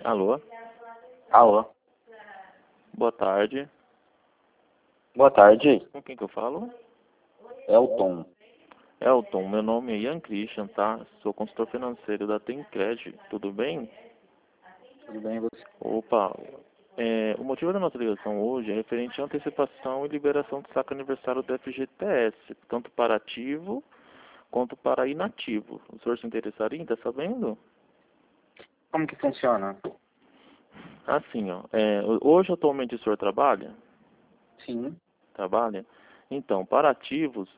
Alô? Alô, Boa tarde. boa tarde, Com quem que eu falo? Elton. Elton, meu nome é Ian Christian, tá? Sou consultor financeiro da Tencred, tudo bem? Tudo bem, você? Opa, o motivo da nossa ligação hoje é referente à antecipação e liberação do saque aniversário do FGTS, tanto para ativo quanto para inativo. O senhor se interessaria em estar sabendo? Como que funciona? Assim, ó, hoje atualmente o senhor trabalha? Sim, Trabalha? Então, para ativos,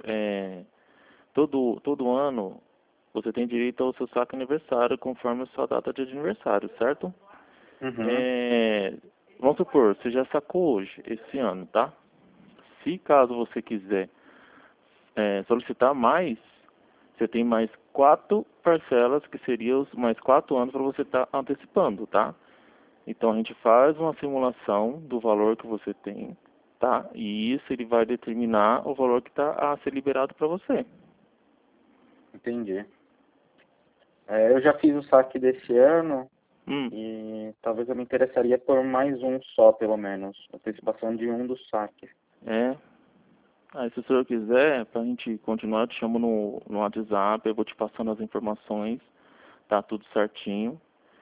todo ano você tem direito ao seu saque aniversário conforme a sua data de aniversário, certo? uhum, Vamos supor, você já sacou hoje, esse ano, tá? Se caso você quiser solicitar mais, você tem mais 4 parcelas, que seriam os mais 4 anos para você estar antecipando, tá? Então a gente faz uma simulação do valor que você tem, tá? E isso ele vai determinar o valor que está a ser liberado para você. entendi. Eu já fiz o saque desse ano Hum. e talvez eu me interessaria por mais um só, pelo menos. Antecipação de um dos saques. Aí se o senhor quiser, pra gente continuar, eu te chamo no WhatsApp, eu vou te passando as informações, tá tudo certinho.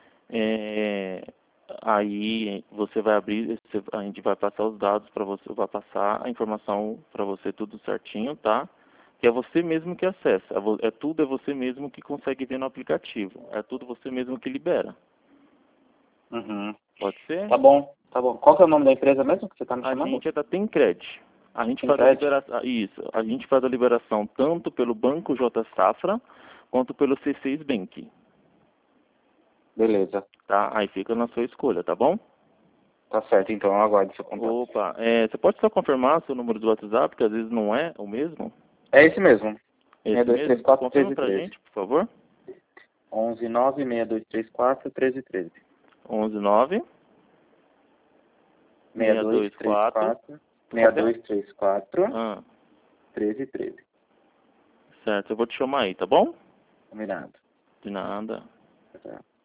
Aí você vai abrir, a gente vai passar os dados para você, vai passar a informação para você tudo certinho, tá? Que é você mesmo que acessa, tudo é você mesmo que consegue ver no aplicativo, é tudo você mesmo que libera. Uhum. Pode ser? Tá bom, tá bom. Qual que é o nome da empresa mesmo que você está me A chamando? gente é da Tencred. A gente faz a Tencred? liberação, isso, a gente faz a liberação tanto pelo Banco J Safra quanto pelo C6 Bank, Beleza. tá? Aí fica na sua escolha, tá bom? Tá certo, então eu aguardo seu contato. Opa, você pode só confirmar seu número do WhatsApp, que às vezes não é o mesmo? É esse mesmo. Esse mesmo? 6234 Confirma pra 1313. gente, por favor. 119 6234 1313. 119 624 6234 Repete. 6234 Ah, 1313. certo, eu vou te chamar aí, tá bom? Combinado. De nada. Tá.